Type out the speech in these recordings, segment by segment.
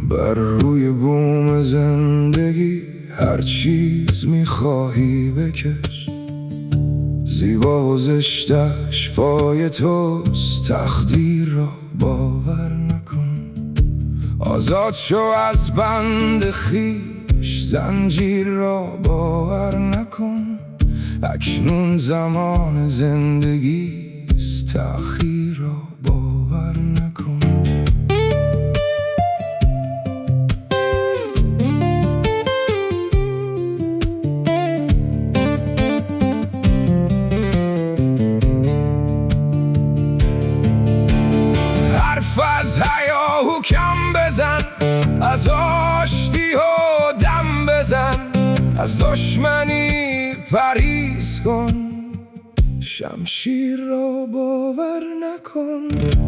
بر روی بوم زندگی هر چیز میخواهی بکش، زیبا و زشتش پای توست، تقدیر را باور نکن. آزاد شو از بند خویش، زنجیر را باور نکن. اکنون زمان زندگیست، تأخیر را باور نکن. حرف از هیاهو کم بزن، از آشتی ها دم بزن، از دشمنی پرهیز کن، شمشیر را باور نکن.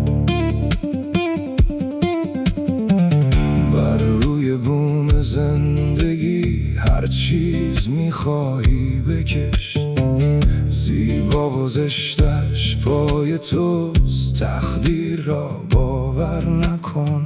بر روی بوم زندگی هر چیز میخواهی بکش، زیبا و زشتش پای توست، تقدیر را باور نکن.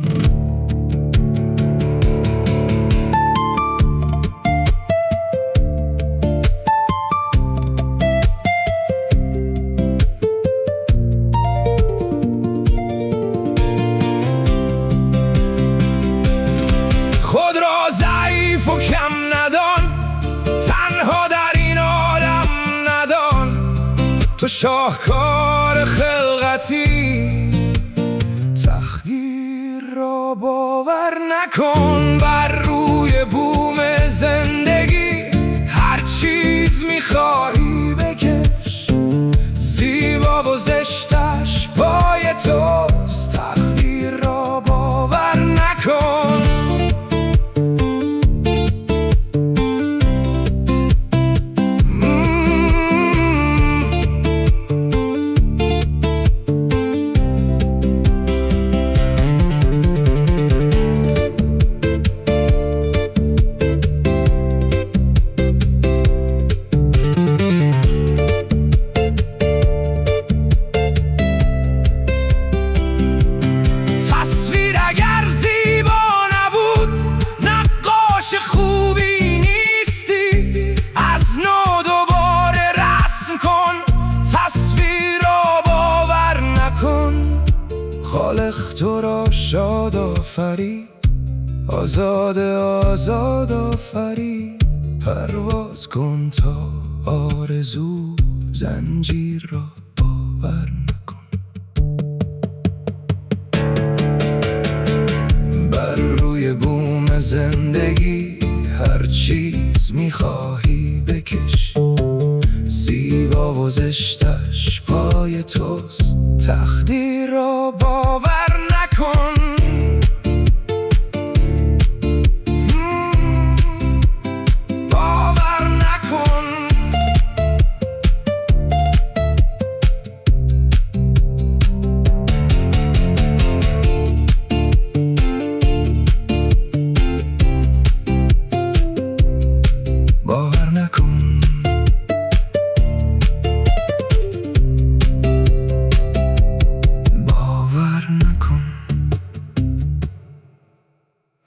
خود را ضعیف و کم ندان، تنها در این عالم ندان. تو شاهکار خلقتی، تغییر را باور نکن. بر روی بوم زندگی هر چیز میخواهی بکش، زیبا و زشتش پای توست، تقدیر را باور نکن. خالق تو را شاد آفرید، آزاد آزاد آفرید. پرواز کن تا آرزو، زنجیر را باور نکن. بر روی بوم زندگی هر چیز میخواهی بکش، زیبا و زشتش پای توست، تقدیر را باور